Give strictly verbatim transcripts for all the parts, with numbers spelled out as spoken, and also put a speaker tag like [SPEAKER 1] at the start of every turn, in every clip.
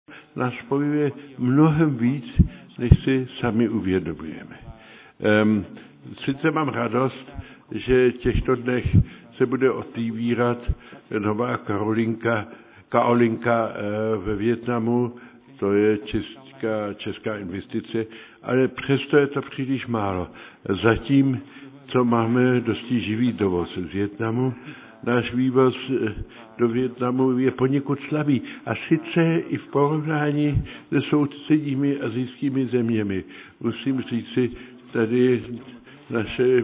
[SPEAKER 1] nás spojuje mnohem víc, než si sami uvědomujeme. Um, sice mám radost, že v těchto dnech se bude otevírat nová Karolinka, Kaolinka uh, ve Vietnamu, to je česká, česká investice, ale přesto je to příliš málo. Zatím, co máme dosti živý dovoz z Vietnamu, náš vývoz do Vietnamu je poněkud slabý. A sice i v porovnání se sousedními asijskými zeměmi. Musím říci, tady naše eh,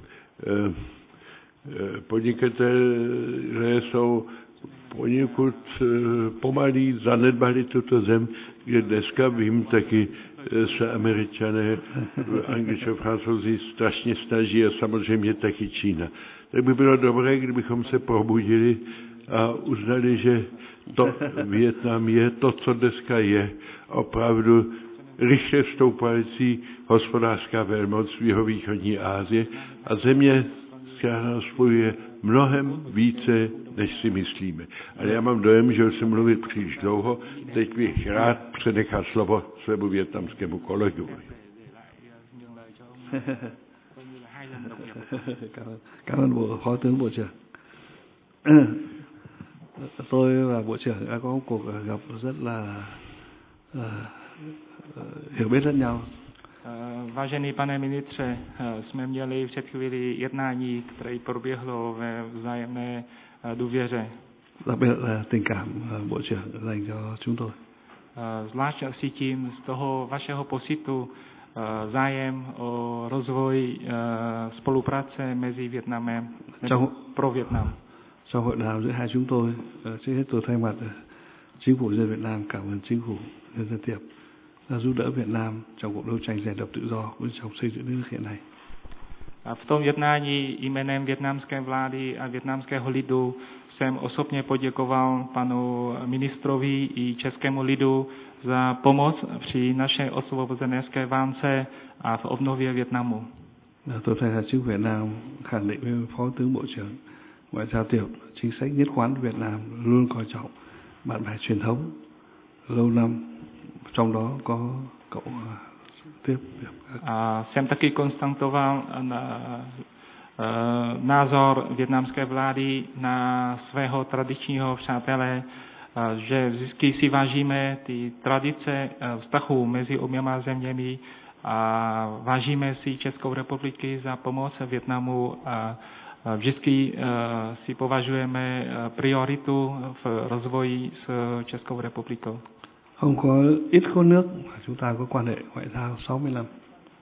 [SPEAKER 1] eh, podnikatelé jsou poněkud eh, pomalí, zanedbali tuto zem, kde dneska vím taky se Američané, Angličané, Francouzi strašně snaží a samozřejmě taky Čína. Tak by bylo dobré, kdybychom se probudili a uznali, že to Vietnam je to, co dneska je, opravdu rychle vstoupající hospodářská velmoc v jihovýchodní Asie a země, která nás spojuje mnohem více, než si myslíme. Ale já mám dojem, že jsem mluvit příliš dlouho, teď bych rád přenechal slovo svému vietnamskému kolegovi.
[SPEAKER 2] Cảm ơn Bộ Phó tướng Bộ trưởng. Tôi và Bộ trưởng đã có một cuộc gặp rất là uh, uh, hiểu biết lẫn nhau.
[SPEAKER 3] Vážený pane ministře, jsme měli před chvíli jednání, které proběhlo ve vzájemné důvěře.
[SPEAKER 2] Đặc biệt là tình cảm Bộ trưởng dành cho chúng tôi.
[SPEAKER 3] Zvlášť cítím z toho vašeho pocitu zájem o rozvoj spolupráce mezi Vietnamem
[SPEAKER 2] Trong,
[SPEAKER 3] pro Vietnam.
[SPEAKER 2] Trong hội đàm giữa hai chúng tôi, trước hết tôi thay mặt chính phủ dân Việt Nam cảm ơn chính phủ nhân dân Tiệp đã giúp đỡ Việt Nam trong cuộc đấu tranh giành độc tự do cũng trong xây dựng nước hiện nay.
[SPEAKER 3] A v tom jednání jménem vietnamské vlády a vietnamského lidu jsem osobně poděkoval panu ministrovi i českému lidu za pomoc při naší osvobozenecké válce a v obnově Vietnamu.
[SPEAKER 2] Tôi thay mặt chính phủ Việt Nam khẳng định với Phó tướng Bộ trưởng Ngoại giao Tiệp chính sách nhất quán Việt Nam luôn coi trọng bạn bè truyền thống lâu năm, trong đó có cậu Tiếp.
[SPEAKER 3] A jsem taky konstatoval na, uh, názor vietnamské vlády na svého tradičního přátele, uh, že vždycky si vážíme ty tradice uh, vztahů mezi oběma zeměmi a vážíme si Českou republiky za pomoc Vietnamu a uh, vždycky uh, si považujeme uh, prioritu v rozvoji s Českou republikou.
[SPEAKER 2] Không có ít có nước mà chúng ta có quan hệ ngoại giao sáu mươi năm.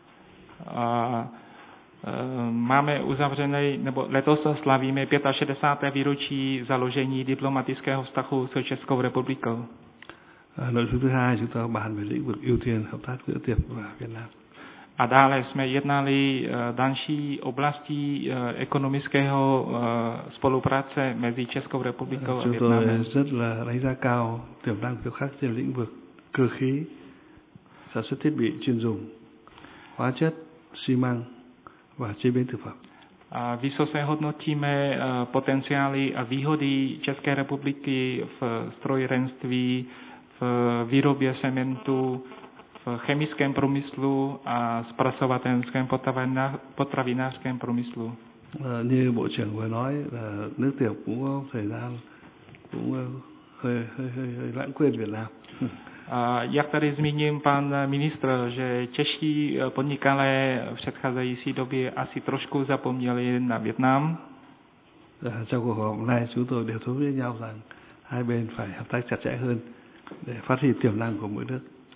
[SPEAKER 3] A, e, máme uzavřený, nebo letos slavíme šedesát pět výročí založení diplomatického vztahu s Českou republikou.
[SPEAKER 2] À, nội dung thứ hai chúng ta bàn về lĩnh vực ưu tiên hợp tác giữa Tiệp và Việt Nam.
[SPEAKER 3] A dále jsme jednali e, další oblastí e, ekonomického e, spolupráce mezi Českou republikou a Vietnamem.
[SPEAKER 2] Chúng tôi rất là đánh giá cao tiềm năng hợp tác trên lĩnh vực cơ khí, sản xuất thiết bị chuyên dùng, hóa chất, xi măng và chế biến thực phẩm.
[SPEAKER 3] A vysoce hodnotíme e, potenciály a výhody České republiky v strojírenství, v výrobě cementu, v chemickém průmyslu a zpracovatelském potravinářském průmyslu.
[SPEAKER 2] À, như Bộ trưởng vừa nói là nước Tiệp cũng có thời gian cũng hơi hơi hơi, hơi lãng quên Việt Nam.
[SPEAKER 3] A jak tady zmíním pan ministr, že čeští podnikatelé v předcházející době asi trošku zapomněli na Vietnam.
[SPEAKER 2] À, trong cuộc họp này chúng tôi đều thống nhất với nhau rằng hai bên phải hợp tác chặt chẽ hơn để phát huy tiềm năng của mỗi nước.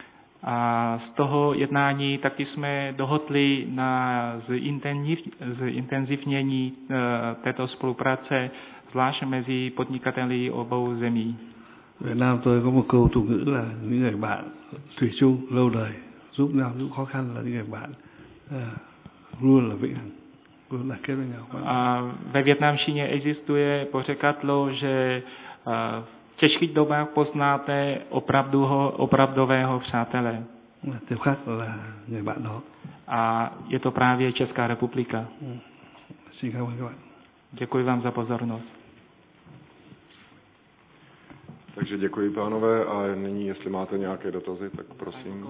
[SPEAKER 3] A z toho jednání taky jsme dohodli na zintenzivnění této spolupráce, zvlášť mezi podnikateli obou zemí.
[SPEAKER 2] Việt Nam tôi có một câu tục ngữ là những người bạn thủy chung lâu đời, giúp nhau lúc khó khăn là những người bạn uh, luôn là vĩnh hằng, luôn là kết với nhau.
[SPEAKER 3] A ve vietnamštině existuje pořekadlo, že uh, v těžkých dobách poznáte opravdu, opravdového přátele.
[SPEAKER 2] Tiếp khác là người bạn đó.
[SPEAKER 3] A je to právě Česká republika.
[SPEAKER 2] Xin cảm ơn các bạn.
[SPEAKER 3] Děkuji vám za pozornost.
[SPEAKER 4] Takže děkuji, pánové, a nyní, jestli máte nějaké dotazy, tak prosím.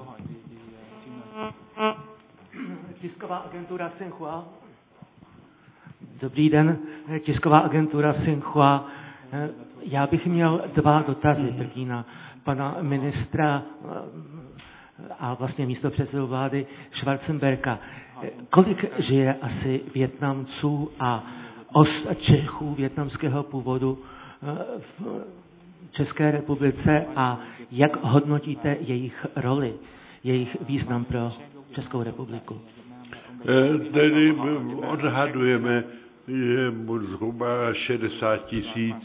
[SPEAKER 5] Tisková agentura Xinhua. Dobrý den, tisková agentura Xinhua. Já bych měl dva dotazy. První na pana ministra a vlastně místopředsedu vlády Schwarzenberga. Kolik žije asi Vietnamců a os Čechů vietnamského původu v České republice a jak hodnotíte jejich roli, jejich význam pro Českou republiku?
[SPEAKER 1] Tedy odhadujeme, že zhruba šedesát tisíc,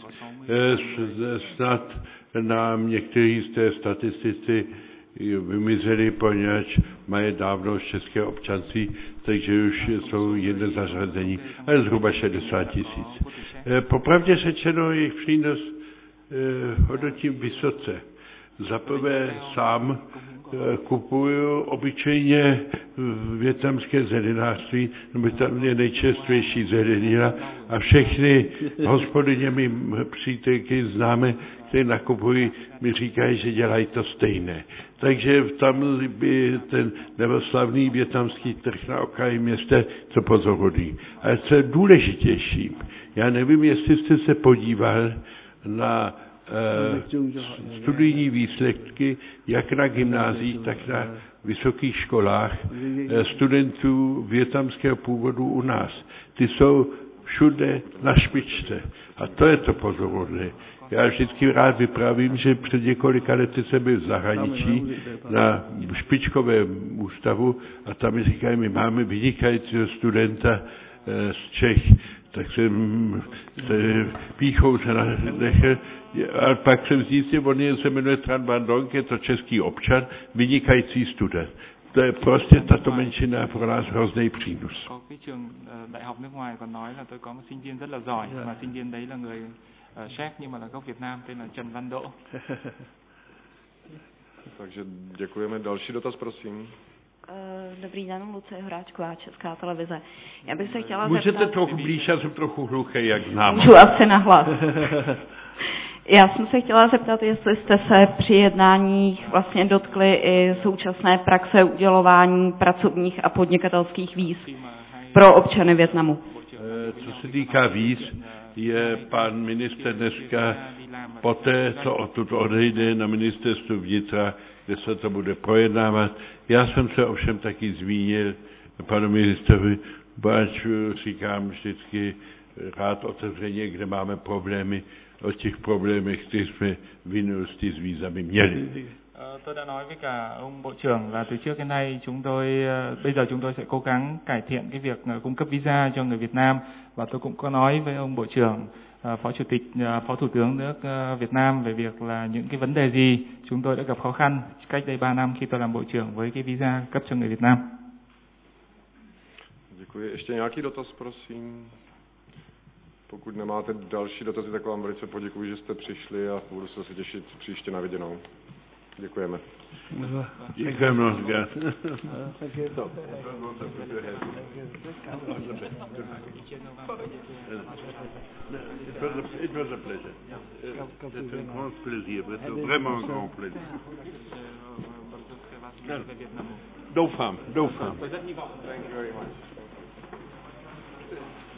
[SPEAKER 1] snad nám někteří z té statistici vymizeli, poněvadž mají dávno české občanství, takže už jsou jedné zařazení, ale zhruba šedesát tisíc. Popravdě řečeno, jejich přínos hodnotím vysoce. Za prvé sám kupuju obyčejně vietnamské zelinářství, nebo tam je nejčerstvější zelenina a všechny hospodyně mi přítelky známe, které nakupují, mi říkají, že dělají to stejné. Takže tam by ten nevoslavný vietnamský trh na okraji města co pozorují. Ale co je důležitější, já nevím, jestli jste se podíval na studijní výsledky, jak na gymnáziích, tak na vysokých školách studentů vietnamského původu u nás. Ty jsou všude na špičce. A to je to pozoruhodné. Já vždycky rád vyprávím, že před několika lety jsem byl v zahraničí na špičkovém ústavu a tam mi říkají, my máme vynikajícího studenta z Čech. Tak jsem se píchou se nechl, a pak jsem zjistil, on je, se jmenuje Tran Van Dong, je to český občan, vynikající student. To je prostě tato menšina pro nás hrozný přínos.
[SPEAKER 3] Có cái trường đại học nước ngoài còn nói là tôi có một sinh viên rất là giỏi, mà sinh viên đấy là người Séc nhưng mà là gốc Việt Nam, tên là Trần Văn Đỗ.
[SPEAKER 4] Takže děkujeme. Další dotaz, prosím.
[SPEAKER 6] Dobrý den, Lucie Horáčková, Česká televize. Já bych se chtěla
[SPEAKER 1] Můžete
[SPEAKER 6] zeptat...
[SPEAKER 1] trochu blíž, já jsem trochu hluchý, jak znám.
[SPEAKER 6] Můžu asi nahlas. Já jsem se chtěla zeptat, jestli jste se při jednáních vlastně dotkli i současné praxe udělování pracovních a podnikatelských víz pro občany Vietnamu.
[SPEAKER 1] Co se týká víz, je pan ministr dneska poté, co odtud odejde na ministerstvu vnitra, kde se to bude projednávat. Já jsem se ovšem taky zmínil panu ministrovi, páč říkám vždycky rád otevřeně, kde máme problémy, o těch problémech, které jsme v minulosti s vízami měli.
[SPEAKER 3] Tôi đã nói với cả ông Bộ trưởng là từ trước đến nay chúng tôi bây giờ chúng tôi sẽ cố gắng cải thiện cái việc cung cấp visa cho người Việt Nam, và tôi cũng có nói với ông Bộ trưởng, Phó Chủ tịch, Phó Thủ tướng nước Việt Nam về việc là những cái vấn đề gì chúng tôi đã gặp khó khăn cách đây ba năm khi tôi làm Bộ trưởng với cái visa cấp cho người Việt Nam.
[SPEAKER 4] Děkuji. Ještě nějaký dotaz, prosím? Pokud nemáte další dotazy, tak vám velice poděkuji, že jste přišli a budu se zase těšit příště na viděnou. Děkujeme.
[SPEAKER 1] Děkujeme mnohokrát. It was a, it was a pleasure. C'était un grand plaisir, vraiment un grand plaisir. Doufám, doufám.
[SPEAKER 4] Thank you very much.